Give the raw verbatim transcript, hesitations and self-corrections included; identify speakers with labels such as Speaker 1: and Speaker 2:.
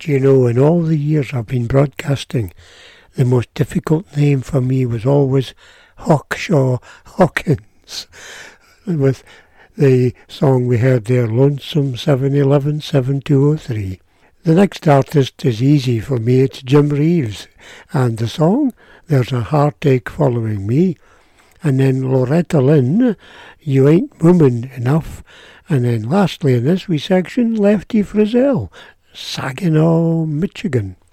Speaker 1: you know, in all the years I've been broadcasting, the most difficult name for me was always Hawkshaw Hawkins, with the song we heard there, Lonesome seven eleven seven two oh three. The next artist is easy for me, it's Jim Reeves, and the song, There's a Heartache Following Me, and then Loretta Lynn, You Ain't Woman Enough, and then lastly in this wee section, Lefty Frizzell, Saginaw, Michigan.